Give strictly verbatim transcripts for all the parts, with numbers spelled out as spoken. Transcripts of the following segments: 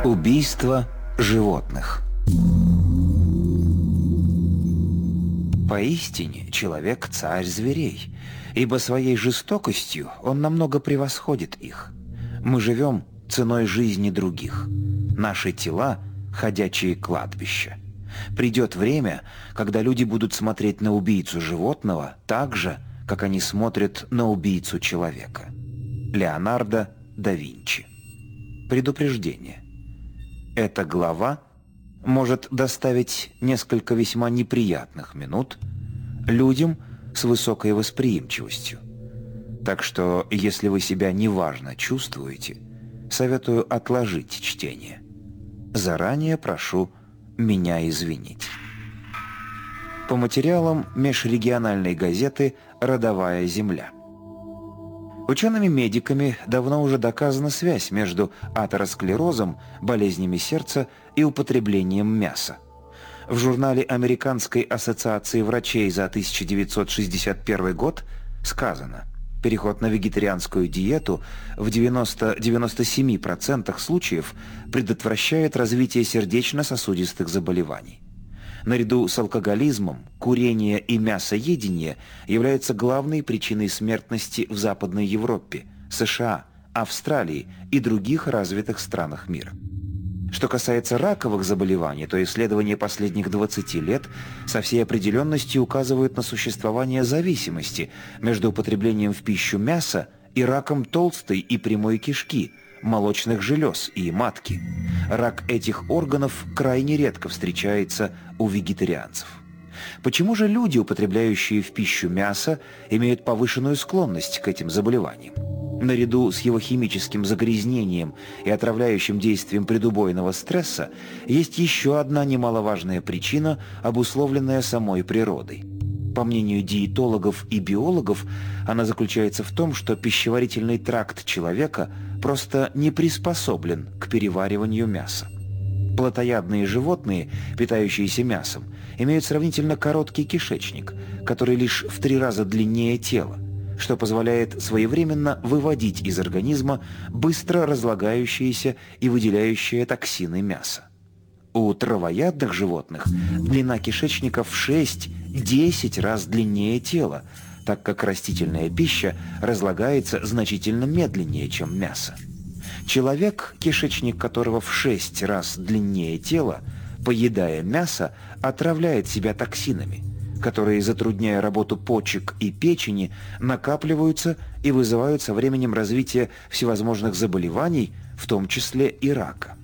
Убийство животных. Поистине, человек – царь зверей, ибо своей жестокостью он намного превосходит их. Мы живем ценой жизни других. Наши тела – ходячие кладбища. Придет время, когда люди будут смотреть на убийцу животного так же, как они смотрят на убийцу человека. Леонардо да Винчи. Предупреждение. Эта глава может доставить несколько весьма неприятных минут людям с высокой восприимчивостью. Так что, если вы себя неважно чувствуете, советую отложить чтение. Заранее прошу меня извинить. По материалам межрегиональной газеты «Родовая земля». Учеными-медиками давно уже доказана связь между атеросклерозом, болезнями сердца и употреблением мяса. В журнале Американской ассоциации врачей за тысяча девятьсот шестьдесят первый год сказано: переход на вегетарианскую диету в девяноста-девяноста семи процентах случаев предотвращает развитие сердечно-сосудистых заболеваний. Наряду с алкоголизмом, курение и мясоедение являются главной причиной смертности в Западной Европе, США, Австралии и других развитых странах мира. Что касается раковых заболеваний, то исследования последних двадцати лет со всей определенностью указывают на существование зависимости между употреблением в пищу мяса и раком толстой и прямой кишки, молочных желез и матки. Рак этих органов крайне редко встречается у вегетарианцев. Почему же люди, употребляющие в пищу мясо, имеют повышенную склонность к этим заболеваниям? Наряду с его химическим загрязнением и отравляющим действием предубойного стресса есть еще одна немаловажная причина, обусловленная самой природой. По мнению диетологов и биологов, она заключается в том, что пищеварительный тракт человека просто не приспособлен к перевариванию мяса. Плотоядные животные, питающиеся мясом, имеют сравнительно короткий кишечник, который лишь в три раза длиннее тела, что позволяет своевременно выводить из организма быстро разлагающиеся и выделяющие токсины мясо. У травоядных животных длина кишечника в шесть-десять раз длиннее тела, так как растительная пища разлагается значительно медленнее, чем мясо. Человек, кишечник которого в шесть раз длиннее тела, поедая мясо, отравляет себя токсинами, которые, затрудняя работу почек и печени, накапливаются и вызывают со временем развитие всевозможных заболеваний, в том числе и рака.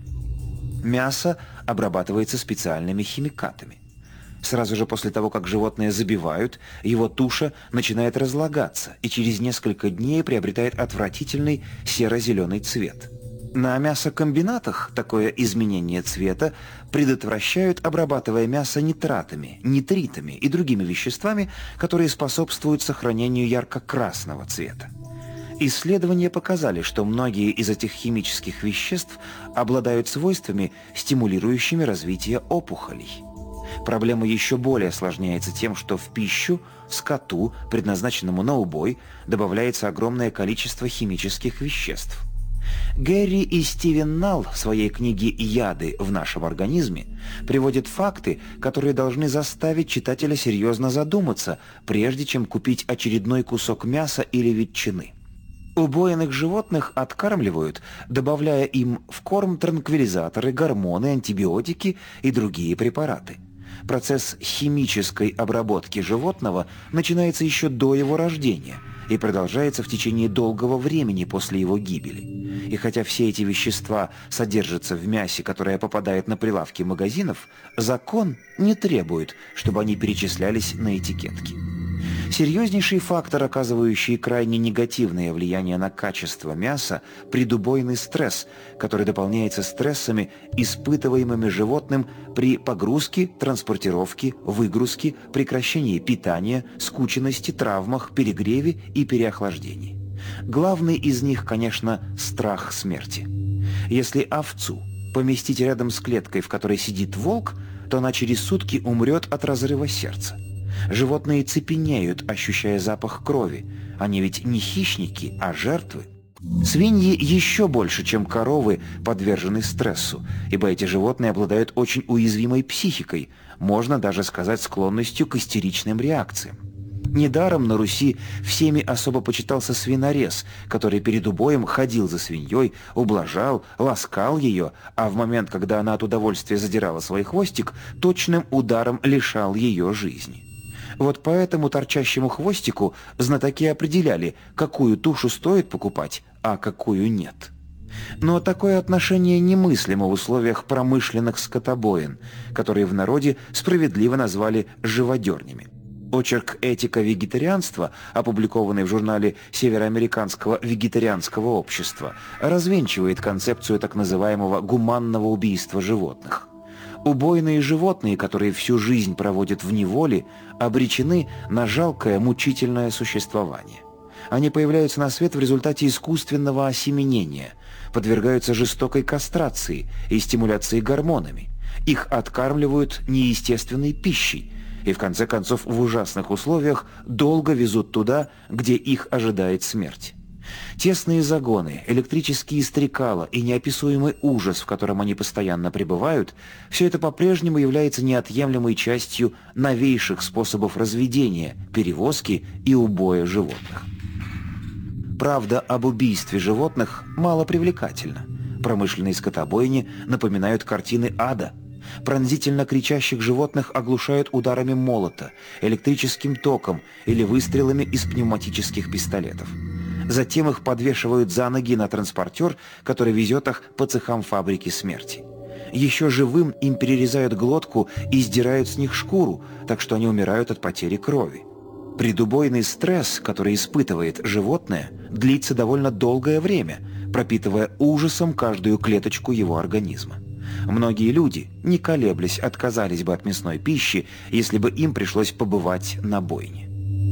Мясо обрабатывается специальными химикатами. Сразу же после того, как животное забивают, его туша начинает разлагаться и через несколько дней приобретает отвратительный серо-зеленый цвет. На мясокомбинатах такое изменение цвета предотвращают, обрабатывая мясо нитратами, нитритами и другими веществами, которые способствуют сохранению ярко-красного цвета. Исследования показали, что многие из этих химических веществ обладают свойствами, стимулирующими развитие опухолей. Проблема еще более осложняется тем, что в пищу скоту, предназначенному на убой, добавляется огромное количество химических веществ. Гэри и Стивен Налл в своей книге «Яды в нашем организме» приводят факты, которые должны заставить читателя серьезно задуматься, прежде чем купить очередной кусок мяса или ветчины. Убоенных животных откармливают, добавляя им в корм транквилизаторы, гормоны, антибиотики и другие препараты. Процесс химической обработки животного начинается еще до его рождения и продолжается в течение долгого времени после его гибели. И хотя все эти вещества содержатся в мясе, которое попадает на прилавки магазинов, закон не требует, чтобы они перечислялись на этикетке. Серьезнейший фактор, оказывающий крайне негативное влияние на качество мяса – предубойный стресс, который дополняется стрессами, испытываемыми животным при погрузке, транспортировке, выгрузке, прекращении питания, скученности, травмах, перегреве и переохлаждении. Главный из них, конечно, страх смерти. Если овцу поместить рядом с клеткой, в которой сидит волк, то она через сутки умрет от разрыва сердца. Животные цепенеют, ощущая запах крови. Они ведь не хищники, а жертвы. Свиньи еще больше, чем коровы, подвержены стрессу, ибо эти животные обладают очень уязвимой психикой, можно даже сказать склонностью к истеричным реакциям. Недаром на Руси всеми особо почитался свинорез, который перед убоем ходил за свиньей, ублажал, ласкал ее, а в момент, когда она от удовольствия задирала свой хвостик, точным ударом лишал ее жизни. Вот поэтому торчащему хвостику знатоки определяли, какую тушу стоит покупать, а какую нет. Но такое отношение немыслимо в условиях промышленных скотобоин, которые в народе справедливо назвали «живодернями». Очерк «Этика вегетарианства», опубликованный в журнале Североамериканского вегетарианского общества, развенчивает концепцию так называемого гуманного убийства животных. Убойные животные, которые всю жизнь проводят в неволе, обречены на жалкое, мучительное существование. Они появляются на свет в результате искусственного осеменения, подвергаются жестокой кастрации и стимуляции гормонами. Их откармливают неестественной пищей и, в конце концов, в ужасных условиях долго везут туда, где их ожидает смерть. Тесные загоны, электрические стрекала и неописуемый ужас, в котором они постоянно пребывают, все это по-прежнему является неотъемлемой частью новейших способов разведения, перевозки и убоя животных. Правда об убийстве животных мало привлекательна. Промышленные скотобойни напоминают картины ада. Пронзительно кричащих животных оглушают ударами молота, электрическим током или выстрелами из пневматических пистолетов. Затем их подвешивают за ноги на транспортер, который везет их по цехам фабрики смерти. Еще живым им перерезают глотку и сдирают с них шкуру, так что они умирают от потери крови. Предубойный стресс, который испытывает животное, длится довольно долгое время, пропитывая ужасом каждую клеточку его организма. Многие люди, не колеблясь, отказались бы от мясной пищи, если бы им пришлось побывать на бойне.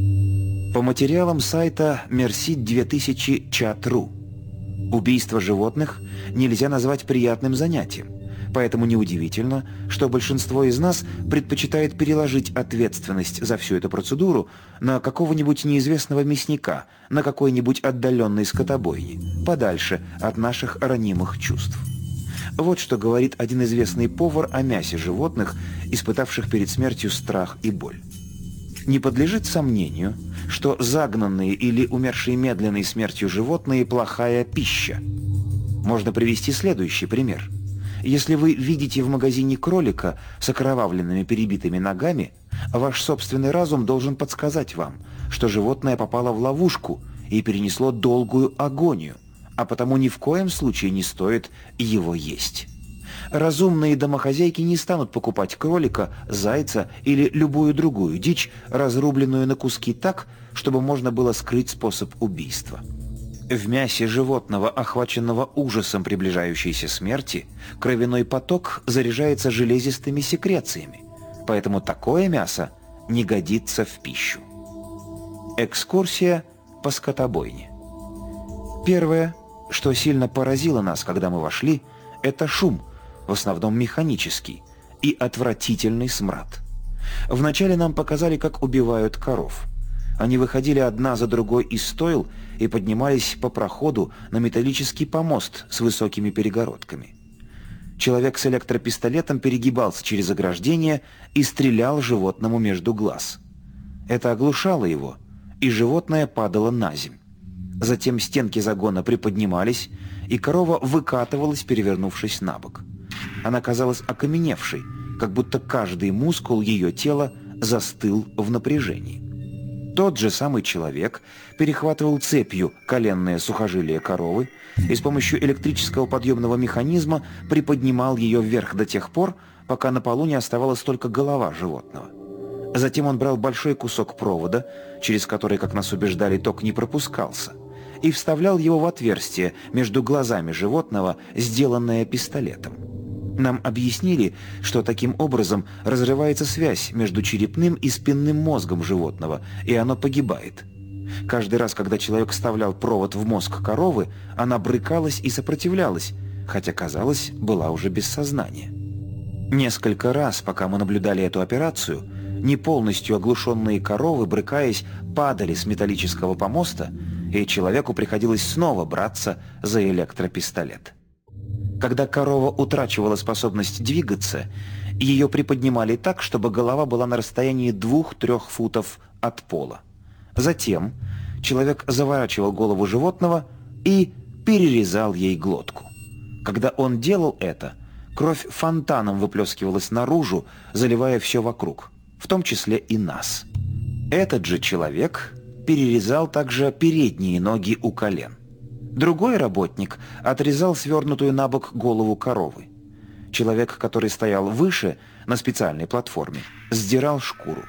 По материалам сайта мерсит две тысячи чат точка ру убийство животных нельзя назвать приятным занятием, поэтому неудивительно, что большинство из нас предпочитает переложить ответственность за всю эту процедуру на какого-нибудь неизвестного мясника, на какой-нибудь отдаленной скотобойне, подальше от наших ранимых чувств. Вот что говорит один известный повар о мясе животных, испытавших перед смертью страх и боль. Не подлежит сомнению, что загнанные или умершие медленной смертью животные – плохая пища. Можно привести следующий пример. Если вы видите в магазине кролика с окровавленными перебитыми ногами, ваш собственный разум должен подсказать вам, что животное попало в ловушку и перенесло долгую агонию, а потому ни в коем случае не стоит его есть. Разумные домохозяйки не станут покупать кролика, зайца или любую другую дичь, разрубленную на куски так, чтобы можно было скрыть способ убийства. В мясе животного, охваченного ужасом приближающейся смерти, кровяной поток заряжается железистыми секрециями, поэтому такое мясо не годится в пищу. Экскурсия по скотобойне. Первое, что сильно поразило нас, когда мы вошли, это шум, в основном механический, и отвратительный смрад. Вначале нам показали, как убивают коров. Они выходили одна за другой из стойл и поднимались по проходу на металлический помост с высокими перегородками. Человек с электропистолетом перегибался через ограждение и стрелял животному между глаз. Это оглушало его, и животное падало на земь. Затем стенки загона приподнимались, и корова выкатывалась, перевернувшись на бок. Она казалась окаменевшей, как будто каждый мускул ее тела застыл в напряжении. Тот же самый человек перехватывал цепью коленное сухожилие коровы и с помощью электрического подъемного механизма приподнимал ее вверх до тех пор, пока на полу не оставалась только голова животного. Затем он брал большой кусок провода, через который, как нас убеждали, ток не пропускался, и вставлял его в отверстие между глазами животного, сделанное пистолетом. Нам объяснили, что таким образом разрывается связь между черепным и спинным мозгом животного, и оно погибает. Каждый раз, когда человек вставлял провод в мозг коровы, она брыкалась и сопротивлялась, хотя, казалось, была уже без сознания. Несколько раз, пока мы наблюдали эту операцию, не полностью оглушенные коровы, брыкаясь, падали с металлического помоста и человеку приходилось снова браться за электропистолет. Когда корова утрачивала способность двигаться, ее приподнимали так, чтобы голова была на расстоянии двух-трех футов от пола. Затем человек заворачивал голову животного и перерезал ей глотку. Когда он делал это, кровь фонтаном выплескивалась наружу, заливая все вокруг, в том числе и нас. Этот же человек перерезал также передние ноги у колен. Другой работник отрезал свернутую на бок голову коровы. Человек, который стоял выше, на специальной платформе, сдирал шкуру.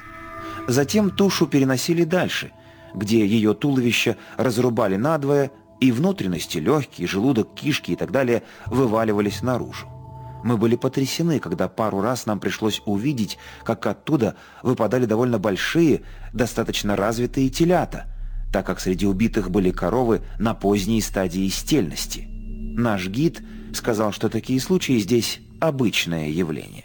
Затем тушу переносили дальше, где ее туловище разрубали надвое, и внутренности, легкие, желудок, кишки и так далее вываливались наружу. Мы были потрясены, когда пару раз нам пришлось увидеть, как оттуда выпадали довольно большие, достаточно развитые телята, так как среди убитых были коровы на поздней стадии стельности. Наш гид сказал, что такие случаи здесь обычное явление.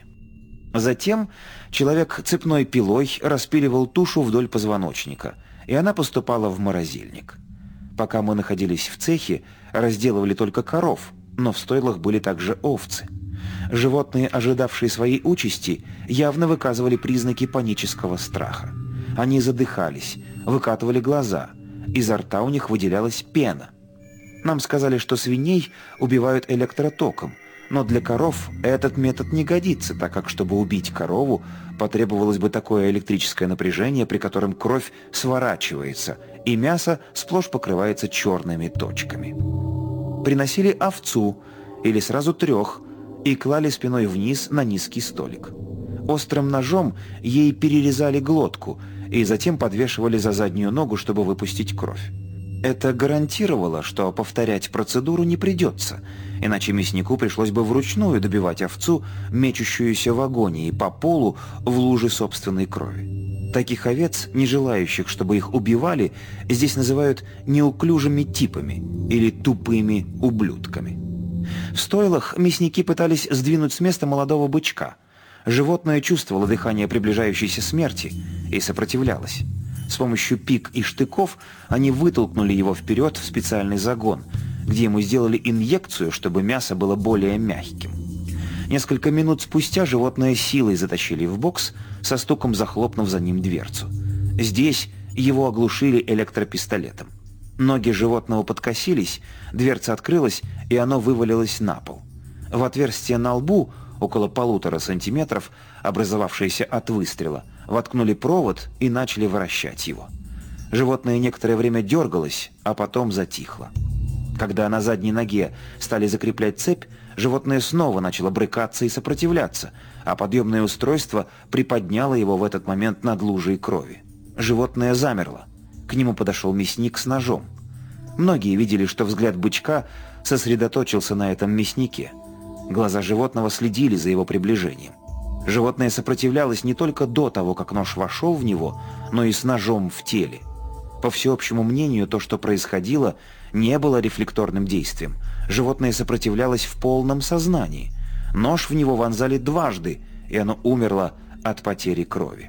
Затем человек цепной пилой распиливал тушу вдоль позвоночника, и она поступала в морозильник. Пока мы находились в цехе, разделывали только коров, но в стойлах были также овцы. Животные, ожидавшие своей участи, явно выказывали признаки панического страха. Они задыхались, выкатывали глаза, изо рта у них выделялась пена. Нам сказали, что свиней убивают электротоком, но для коров этот метод не годится, так как, чтобы убить корову, потребовалось бы такое электрическое напряжение, при котором кровь сворачивается, и мясо сплошь покрывается черными точками. Приносили овцу, или сразу трех, и клали спиной вниз на низкий столик. Острым ножом ей перерезали глотку и затем подвешивали за заднюю ногу, чтобы выпустить кровь. Это гарантировало, что повторять процедуру не придется, иначе мяснику пришлось бы вручную добивать овцу, мечущуюся в агонии по полу в луже собственной крови. Таких овец, не желающих, чтобы их убивали, здесь называют неуклюжими типами или тупыми ублюдками. В стойлах мясники пытались сдвинуть с места молодого бычка. Животное чувствовало дыхание приближающейся смерти и сопротивлялось. С помощью пик и штыков они вытолкнули его вперед в специальный загон, где ему сделали инъекцию, чтобы мясо было более мягким. Несколько минут спустя животное силой затащили в бокс, со стуком захлопнув за ним дверцу. Здесь его оглушили электропистолетом. Ноги животного подкосились, дверца открылась, и оно вывалилось на пол. В отверстие на лбу, около полутора сантиметров, образовавшееся от выстрела, воткнули провод и начали вращать его. Животное некоторое время дергалось, а потом затихло. Когда на задней ноге стали закреплять цепь, животное снова начало брыкаться и сопротивляться, а подъемное устройство приподняло его в этот момент над лужей крови. Животное замерло. К нему подошел мясник с ножом. Многие видели, что взгляд бычка сосредоточился на этом мяснике. Глаза животного следили за его приближением. Животное сопротивлялось не только до того, как нож вошел в него, но и с ножом в теле. По всеобщему мнению, то, что происходило, не было рефлекторным действием. Животное сопротивлялось в полном сознании. Нож в него вонзали дважды, и оно умерло от потери крови.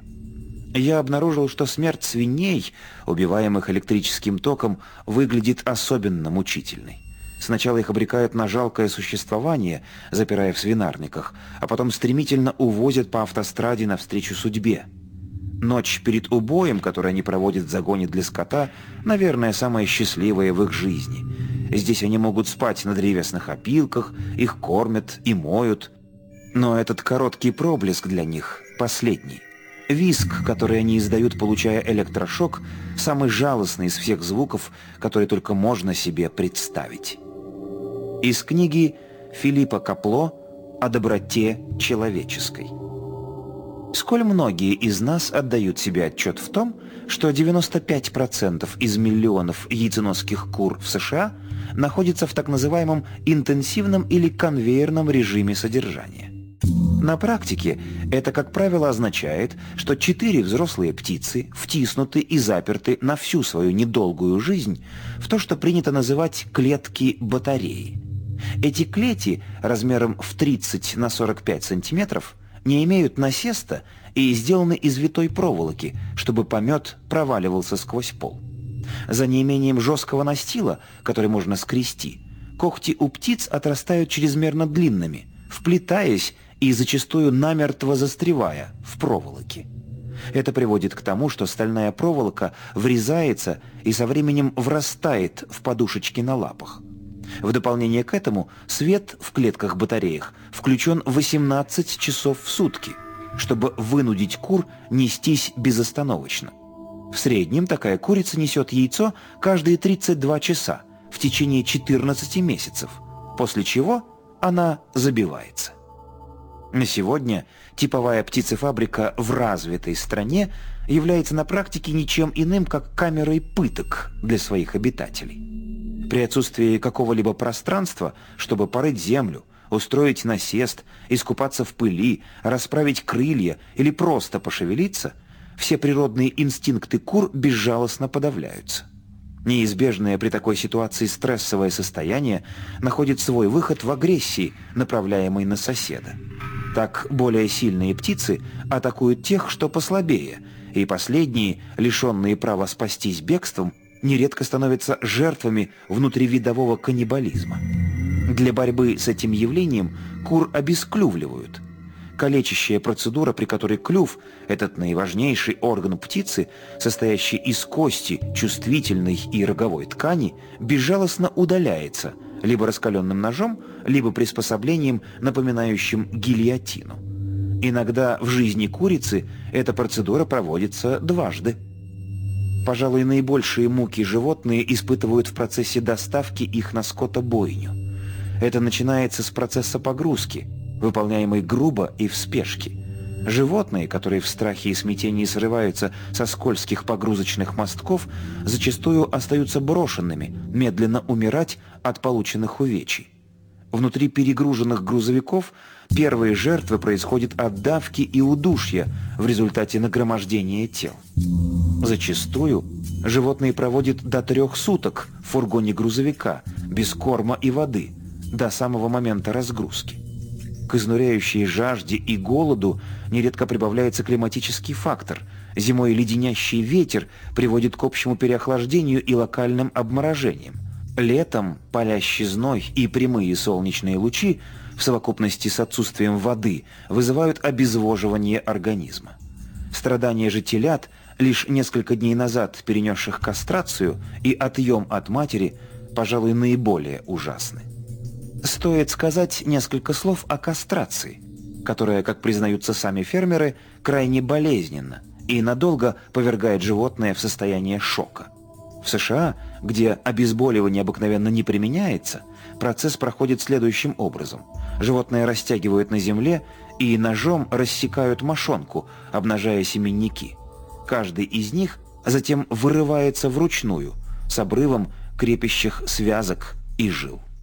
Я обнаружил, что смерть свиней, убиваемых электрическим током, выглядит особенно мучительной. Сначала их обрекают на жалкое существование, запирая в свинарниках, а потом стремительно увозят по автостраде навстречу судьбе. Ночь перед убоем, которую они проводят в загоне для скота, наверное, самая счастливая в их жизни. Здесь они могут спать на древесных опилках, их кормят и моют. Но этот короткий проблеск для них последний. Визг, который они издают, получая электрошок, самый жалостный из всех звуков, которые только можно себе представить. Из книги Филиппа Капло «О доброте человеческой». Сколь многие из нас отдают себе отчет в том, что девяносто пять процентов из миллионов яйценосских кур в США находятся в так называемом интенсивном или конвейерном режиме содержания. На практике это, как правило, означает, что четыре взрослые птицы втиснуты и заперты на всю свою недолгую жизнь в то, что принято называть клетки батареи. Эти клети размером в тридцать на сорок пять сантиметров не имеют насеста и сделаны из витой проволоки, чтобы помет проваливался сквозь пол. За неимением жесткого настила, который можно скрести, когти у птиц отрастают чрезмерно длинными, вплетаясь и зачастую намертво застревая в проволоке. Это приводит к тому, что стальная проволока врезается и со временем врастает в подушечки на лапах. В дополнение к этому свет в клетках-батареях включен восемнадцать часов в сутки, чтобы вынудить кур нестись безостановочно. В среднем такая курица несет яйцо каждые тридцать два часа в течение четырнадцати месяцев, после чего она забивается. На сегодня типовая птицефабрика в развитой стране является на практике ничем иным, как камерой пыток для своих обитателей. При отсутствии какого-либо пространства, чтобы порыть землю, устроить насест, искупаться в пыли, расправить крылья или просто пошевелиться, все природные инстинкты кур безжалостно подавляются. Неизбежное при такой ситуации стрессовое состояние находит свой выход в агрессии, направляемой на соседа. Так более сильные птицы атакуют тех, что послабее, и последние, лишенные права спастись бегством, нередко становятся жертвами внутривидового каннибализма. Для борьбы с этим явлением кур обесклювливают. Калечащая процедура, при которой клюв, этот наиважнейший орган птицы, состоящий из кости, чувствительной и роговой ткани, безжалостно удаляется либо раскаленным ножом, либо приспособлением, напоминающим гильотину. Иногда в жизни курицы эта процедура проводится дважды. Пожалуй, наибольшие муки животные испытывают в процессе доставки их на скотобойню. Это начинается с процесса погрузки, выполняемый грубо и в спешке. Животные, которые в страхе и смятении срываются со скользких погрузочных мостков, зачастую остаются брошенными, медленно умирать от полученных увечий. Внутри перегруженных грузовиков первые жертвы происходят от давки и удушья в результате нагромождения тел. Зачастую животные проводят до трех суток в фургоне грузовика, без корма и воды, до самого момента разгрузки. К изнуряющей жажде и голоду нередко прибавляется климатический фактор. Зимой леденящий ветер приводит к общему переохлаждению и локальным обморожениям. Летом палящий зной и прямые солнечные лучи в совокупности с отсутствием воды вызывают обезвоживание организма. Страдания же телят, лишь несколько дней назад перенесших кастрацию и отъем от матери, пожалуй, наиболее ужасны. Стоит сказать несколько слов о кастрации, которая, как признаются сами фермеры, крайне болезненна и надолго повергает животное в состояние шока. В США, где обезболивание обыкновенно не применяется, процесс проходит следующим образом. Животное растягивают на земле и ножом рассекают мошонку, обнажая семенники. Каждый из них затем вырывается вручную, с обрывом крепящих связок и жил.